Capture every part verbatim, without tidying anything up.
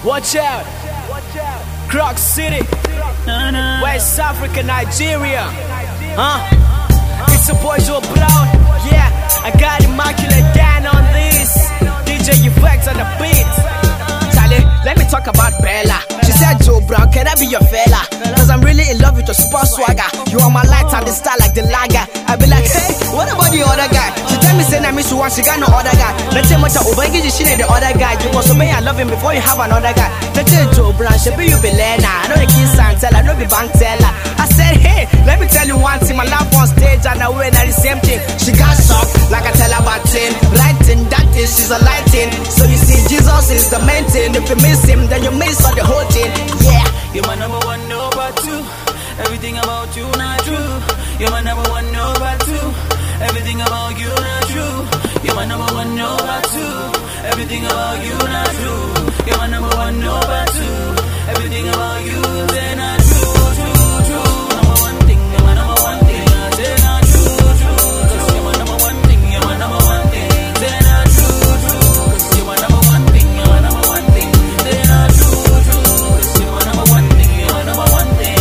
Watch out, Croc City, West Africa, Nigeria. Huh? It's a boy Joe Brown. Yeah, I got Immaculate Dan on this. D J Effects on the beat. Charlie, let me talk about Bella. She said, Joe Brown, can I be your fella? Cause I'm really in love with your sport swagger. You are my light and the star like the lager. I be like, hey, what about the other guy? She tell me, say, I miss you once, she got no other guy. Let's say, much over, she need the other guy. You must obey and love him before you have another guy. Let's say, Joe Brown, she be you be Lena. I know the kids and tell, I know the bank teller. I said, hey, let me tell you one thing. My laugh on stage and I win at the same thing. She got shocked like I tell her about ten. Writing, that is, she's a lighting. So you see, Jesus is the main thing. If you miss him, then you miss all the whole thing. Yeah. You're my number one, number two. Everything about you not true. You're my number one, number two. Everything about you not true. You're my number one, number two. Everything about you not true. You're my number one, number two. Everything about you they not true, true, true. Number one thing, you're my number one thing. They not true, true. Cause you're my number one thing, you're my number one thing. They not true, true. Cause you're my number one thing, you're my number one thing. They not true, true. Cause you're my number one thing, you're my number one thing.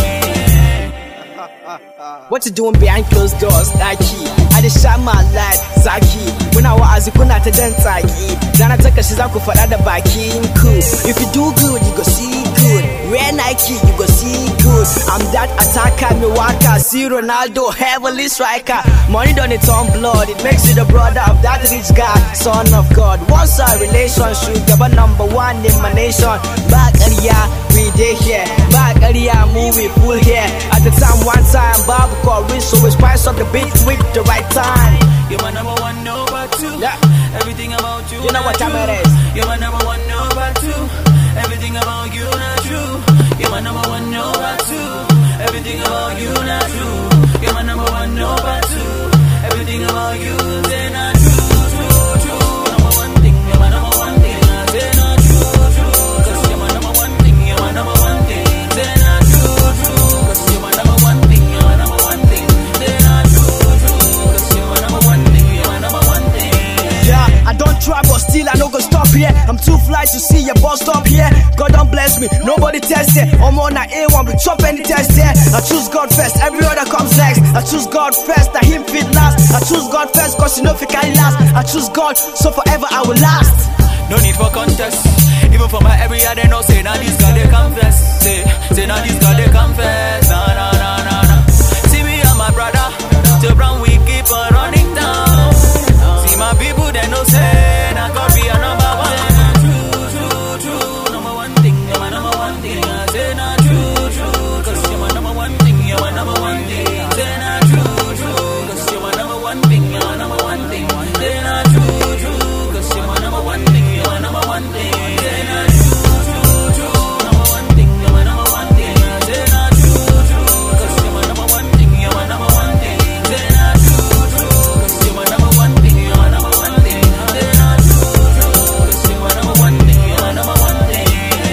What you doing behind closed doors, Nike? I just shine my light, Zaki. When I was a kuna to dance Zaki. Then I take a shizaku for the backing cool. If you do good, you go see good. Wear Nike, you go see good. I'm that attacker, Milwaukee, see Ronaldo, heavenly striker. Money done it on blood, it makes you the brother of that rich guy, son of God. Once our relationship, but number one in my nation. Back area, we day here. Back area, movie full here. At the time, one time, Bob called rich, so we spice up the beat with the right time. You're my number one, number two. Yeah. Everything about you. You know what time true. it is. You're my number one, number two. Everything about you not true. You're my number one, number two. Everything about you not true. You're my number one, number two. Everything about you they not true, true, true. Number one thing, you're my number one thing. They not true, true. Cause you're my number one thing, you're my number one thing. They not true, true. Cause you're my number one thing, you're my number one thing. They not true, true. Cause you're my number one thing, you're my number one thing. Yeah, I don't try but still I no go stop here. I'm too fly to see your boss stop here. God don't bless me, nobody test it. I'm on a A one, we chop any test there. I choose God first, every other comes next. I choose God first, that him fit last. I choose God first, cause you know if you can last. I choose God, so forever I will last. No need for contest. Even for my area, they know say now this God they confess. Say, say now this God they confess. Nah, nah, nah, nah, nah. See me and my brother, Joe Brown, we keep on running down. See my people, they know say now God be a number one. True, true, true. Number one thing, you're my number one thing. I say not true, true. Cause you're my number one thing, you're my number one thing. Say not true, true. Cause you're my number one thing, you're my number one thing. Say not true, true. Cause you're my number one thing, you're my number one thing. Say not true, true, true. Number one thing, you're my number one thing. Say not true, true. Cause you're my number one thing, you're my number one thing. Say not true, true. Cause you're my number one thing, you're my number one thing. Say not true, true. Cause you're my number one thing, you're my number one thing.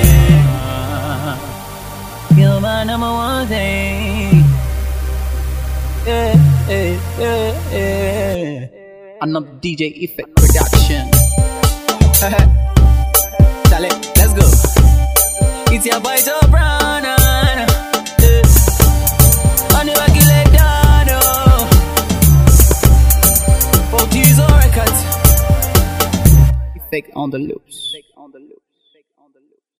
You're my number one thing. Yeah, yeah, yeah, yeah. Another D J Effect production. Charlie, let's go. It's your boy Joe Brown. Yeah. On the back like Dano. Forties or records. Effect on the loops.